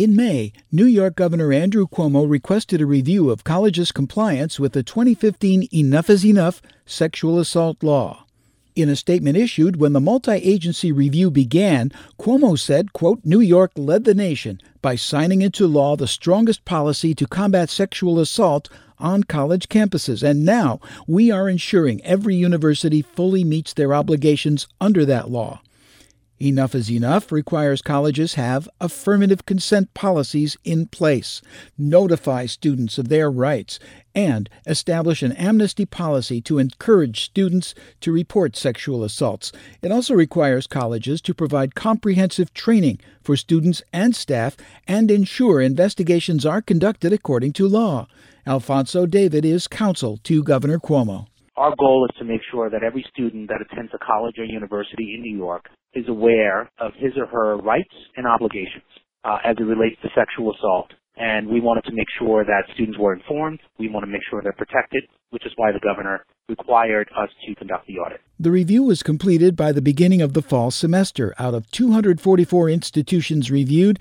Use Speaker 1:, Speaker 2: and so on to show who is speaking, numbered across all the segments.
Speaker 1: In May, New York Governor Andrew Cuomo requested a review of colleges' compliance with the 2015 Enough is Enough sexual assault law. In a statement issued when the multi-agency review began, Cuomo said, quote, "New York led the nation by signing into law the strongest policy to combat sexual assault on college campuses, and now we are ensuring every university fully meets their obligations under that law." Enough is Enough requires colleges have affirmative consent policies in place, notify students of their rights, and establish an amnesty policy to encourage students to report sexual assaults. It also requires colleges to provide comprehensive training for students and staff and ensure investigations are conducted according to law. Alfonso David is counsel to Governor Cuomo.
Speaker 2: Our goal is to make sure that every student that attends a college or university in New York is aware of his or her rights and obligations as it relates to sexual assault. And we wanted to make sure that students were informed. We want to make sure they're protected, which is why the governor required us to conduct the audit.
Speaker 1: The review was completed by the beginning of the fall semester. Out of 244 institutions reviewed,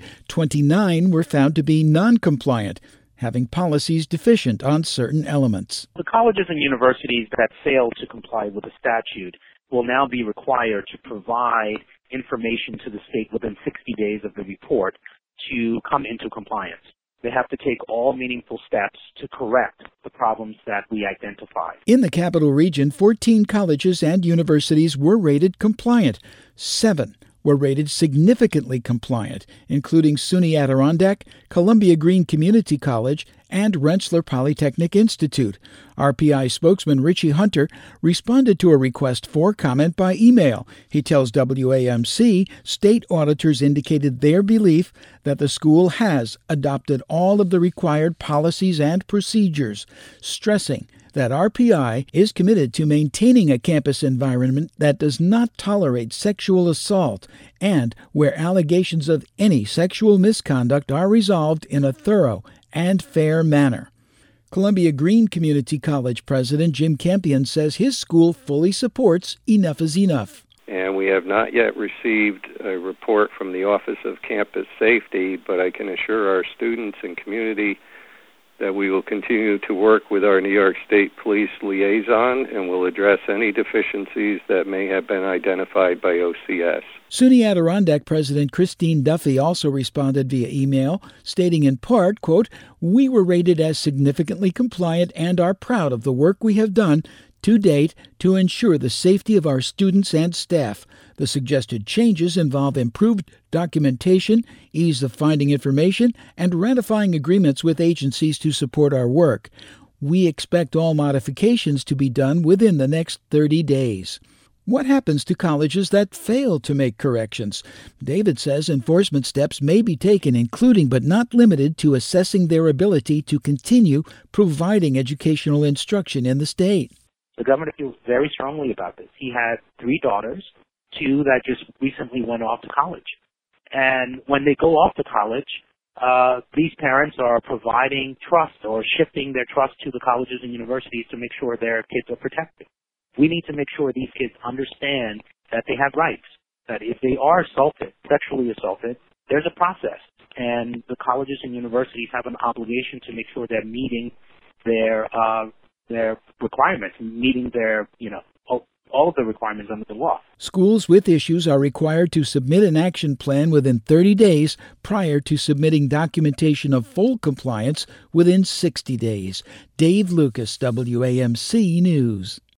Speaker 1: 29 were found to be non-compliant, having policies deficient on certain elements.
Speaker 2: The colleges and universities that fail to comply with the statute will now be required to provide information to the state within 60 days of the report to come into compliance. They have to take all meaningful steps to correct the problems that we identified.
Speaker 1: In the Capital Region, 14 colleges and universities were rated compliant. 7 were rated significantly compliant, including SUNY Adirondack, Columbia Green Community College, and Rensselaer Polytechnic Institute. RPI spokesman Richie Hunter responded to a request for comment by email. He tells WAMC state auditors indicated their belief that the school has adopted all of the required policies and procedures, stressing that RPI is committed to maintaining a campus environment that does not tolerate sexual assault and where allegations of any sexual misconduct are resolved in a thorough and fair manner. Columbia Green Community College President Jim Campion says his school fully supports Enough is Enough.
Speaker 3: And we have not yet received a report from the Office of Campus Safety, but I can assure our students and community that we will continue to work with our New York State Police liaison and will address any deficiencies that may have been identified by OCS.
Speaker 1: SUNY Adirondack President Christine Duffy also responded via email, stating in part, quote, "We were rated as significantly compliant and are proud of the work we have done to date to ensure the safety of our students and staff. The suggested changes involve improved documentation, ease of finding information, and ratifying agreements with agencies to support our work. We expect all modifications to be done within the next 30 days. What happens to colleges that fail to make corrections? David says enforcement steps may be taken, including but not limited to assessing their ability to continue providing educational instruction in the state.
Speaker 2: The governor feels very strongly about this. He had 3 daughters, 2 that just recently went off to college. And when they go off to college, these parents are providing trust or shifting their trust to the colleges and universities to make sure their kids are protected. We need to make sure these kids understand that they have rights, that if they are assaulted, sexually assaulted, there's a process. And the colleges and universities have an obligation to make sure they're meeting their requirements, meeting their, all of the requirements under the law.
Speaker 1: Schools with issues are required to submit an action plan within 30 days prior to submitting documentation of full compliance within 60 days. Dave Lucas, WAMC News.